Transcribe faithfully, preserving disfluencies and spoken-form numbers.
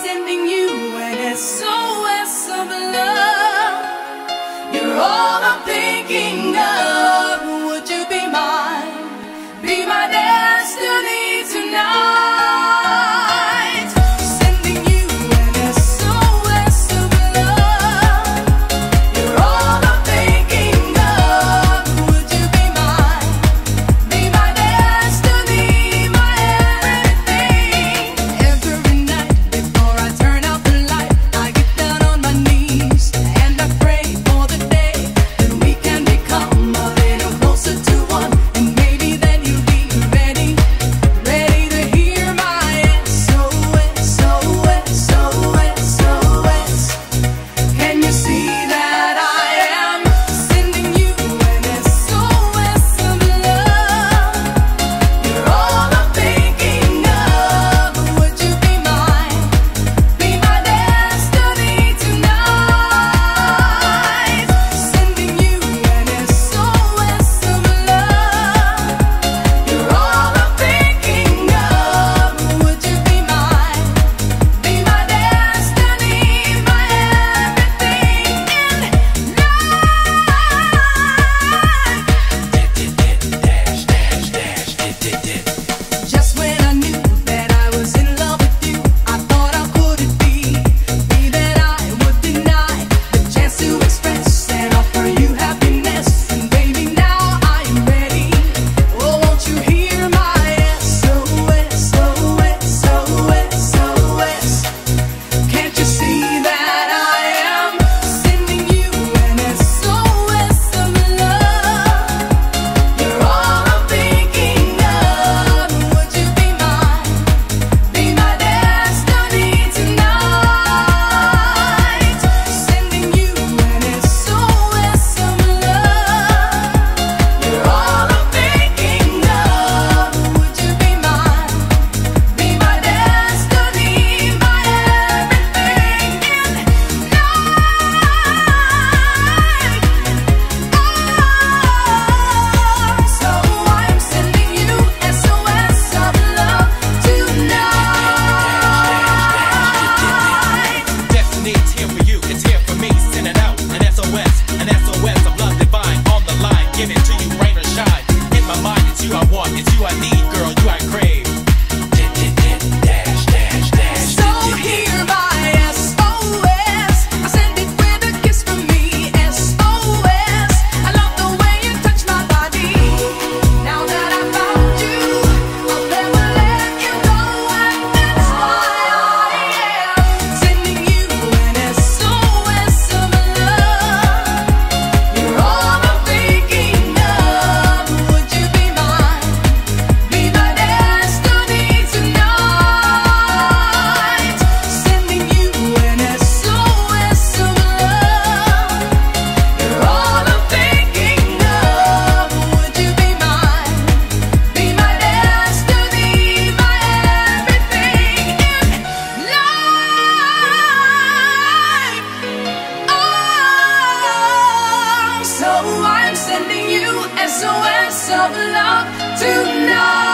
sending you an S O S of love. You're all I'm thinking of. Would you be mine? Be my destiny tonight. Sending you an S O S of love. You're all I'm thinking of. Would you be mine? Be my destiny, my everything. Every night before I turn out the light, I get down on my knees and I pray for the day that we can become a little closer to one. And maybe then you'll be ready, ready to hear my S O S, O S, O S, O S. Can you see that I am sending you an S O S of love? You're all I'm thinking of. Would you be mine? Be my destiny tonight. Sending you an S O S of love. You're all I'm thinking of. Would you be mine? Be my destiny, my everything in life. Just when I knew that I was in love with you, I thought, how could it be? Be that I would deny the chance to express and offer you happiness. And baby, now I am ready. Oh, won't you hear my S O S, O S, O S, O S? Can't you see that I am sending you an S O S of love? You're all I'm thinking of. Would you be mine? Be my destiny tonight. Sending you an S O S of love. You're all I'm thinking of. Would you be mine? Be my destiny, my everything in life. So I'm sending you S O S of love tonight. Destiny's here for you, it's here for me. Send it out, an S O S, an S O S of love divine. On the line, give it to you, rain or shine. In my mind, it's you I want, it's you I need, girl, you I crave. Dash, dash, dash. So hear my S O S. I send it with a kiss from me. S O S. I love the way you touch my body. Now that I found you, I'll never let you go, and that's why I am sending you an S O S of love. You're all I'm thinking of. Would you be mine? Be my destiny tonight. Sending you an S O S of love. You're all I'm thinking of. Would you be mine? Be my destiny, my everything in life. Oh, so I'm sending you S O S of love tonight.